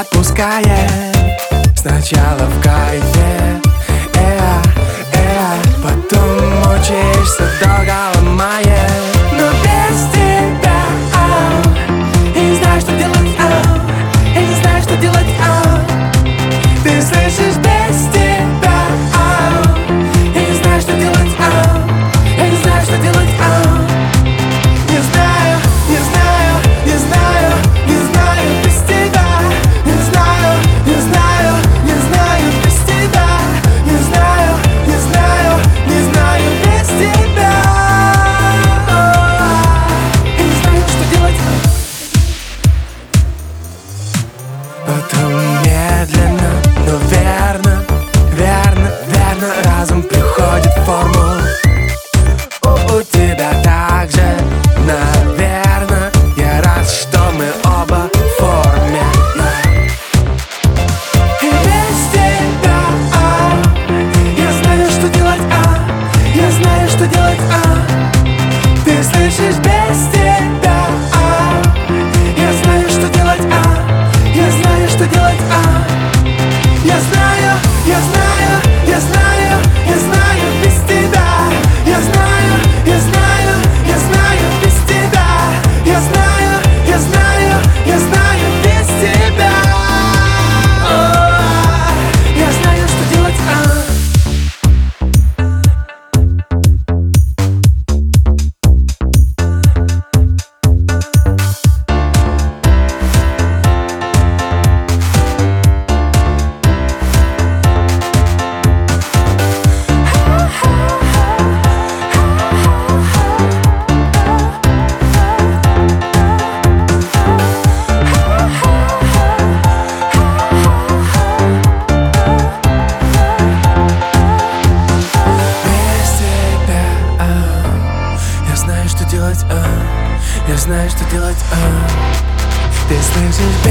отпускает. Сначала в кайфе, потом мучаешься, долго ломает. Но без тебя я не знаю, что делать, я не знаю, что делать. Ты слышишь, без тебя я не знаю, что делать, я не знаю, что делать. Не знаю, не знаю, не знаю, не знаю без тебя. Не знаю, не знаю, не знаю без тебя. Не знаю, не знаю, не знаю без тебя. Я не знаю, что делать. Потом медленно, но верно, верно, верно разум приходит в форму. У тебя так же, наверно. Я рад, что мы оба в форме. И без тебя я знаю, что делать, я знаю, что делать. Ты слышишь, без тебя я знаю, что делать, я знаю, что делать. Я знаю, я знаю, я знаю, я знаю без тебя. Я знаю, я знаю, я знаю без тебя. Я знаю, я знаю, я знаю без тебя. Я знаю, что делать. Я знаю, что делать, Ты слышишь,